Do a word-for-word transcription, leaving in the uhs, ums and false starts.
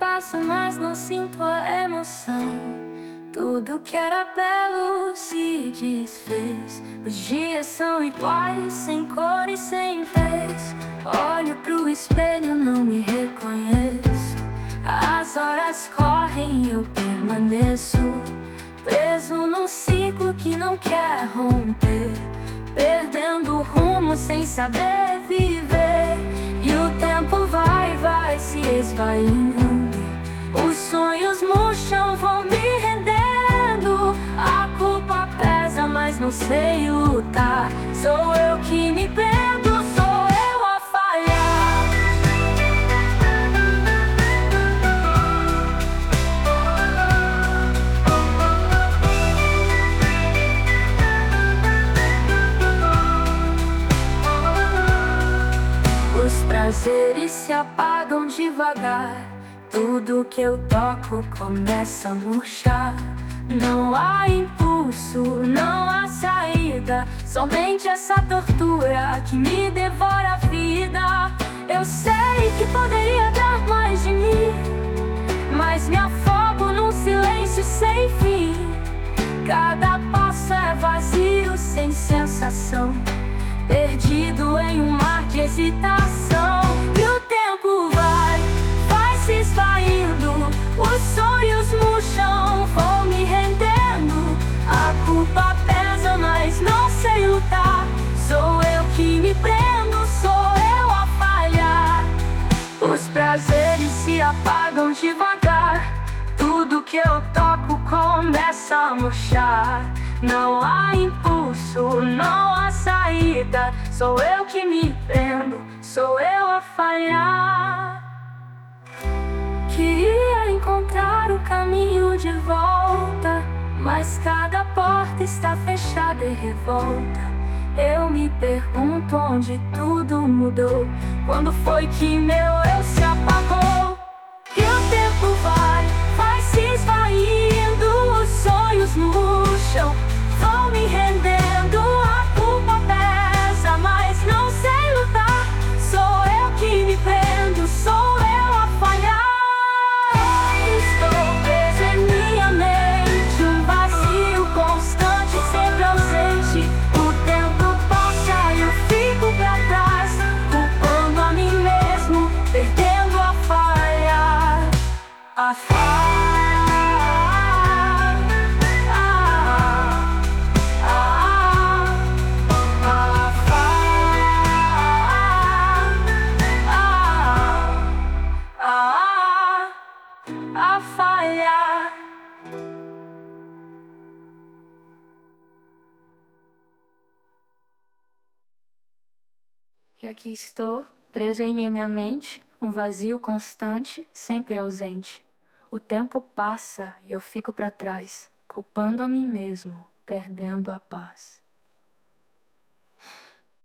passa, mas não sinto a emoção. Tudo que era belo se desfez. Os dias são iguais, sem cor e sem vez. Olho pro espelho, não me reconheço. As horas correm e eu permaneço preso num ciclo que não quer romper, perdendo o rumo sem saber viver. E o tempo vai, vai se esvaindo. Os sonhos murcham, vão me rendendo. A culpa pesa, mas não sei lutar. Sou eu que me prendo, sou eu a falhar. Os prazeres se apagam devagar. Tudo que eu toco começa a murchar. Não há impulso, não há saída. Somente essa tortura que me devora a vida. Eu sei que poderia dar mais de mim, mas me afogo num silêncio sem fim. Cada passo é vazio, sem sensação, perdido em um mar de hesitação. E o tempo vai, vai se esvaindo. Os sonhos murcham, vou me rendendo. A culpa pesa, mas não sei lutar. Sou eu que me prendo, sou eu a falhar. Os prazeres se apagam devagar. Tudo que eu toco começa a murchar. Não há impulso, não há saída. Sou eu que me prendo, sou eu a falhar. Queria encontrar o caminho de volta, mas cada porta está fechada e revolta. Eu me pergunto onde tudo mudou. Quando foi que meu eu se apagou? E o tempo vai, vai se esvaindo. Os sonhos murcham, vão me rendendo. A culpa pesa, mas não sei lutar. Sou eu que me prendo, sou eu a falhar. Estou preso em minha mente, um vazio constante, sempre ausente. O tempo passa e eu fico pra trás, culpando a mim mesmo, perdendo a falhar. A falhar. A falhar. E aqui estou, preso em minha mente, um vazio constante, sempre ausente. O tempo passa e eu fico para trás, culpando a mim mesmo, perdendo a paz.